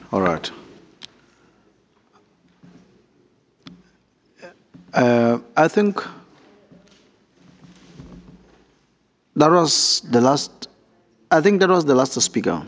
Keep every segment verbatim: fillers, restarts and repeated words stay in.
All right. Uh, I think that was the last. I think that was the last speaker.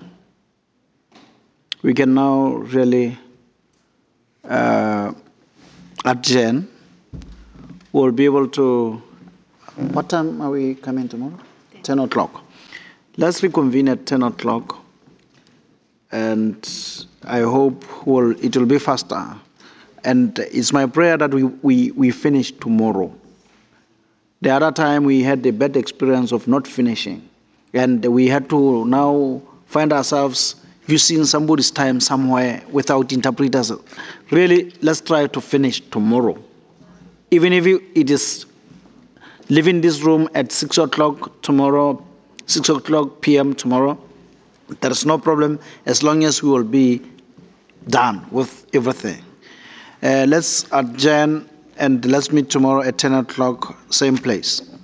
We can now really uh, adjourn. We'll be able to. What time are we coming tomorrow? Ten o'clock. Let's reconvene at ten o'clock, and I hope we'll, it will be faster. And it's my prayer that we, we, we finish tomorrow. The other time we had the bad experience of not finishing, and we had to now find ourselves using somebody's time somewhere without interpreters. Really, let's try to finish tomorrow. Even if you, it is leaving this room at six o'clock tomorrow, six o'clock p m tomorrow, there's no problem as long as we will be done with everything. Uh, let's adjourn and let's meet tomorrow at ten o'clock, same place.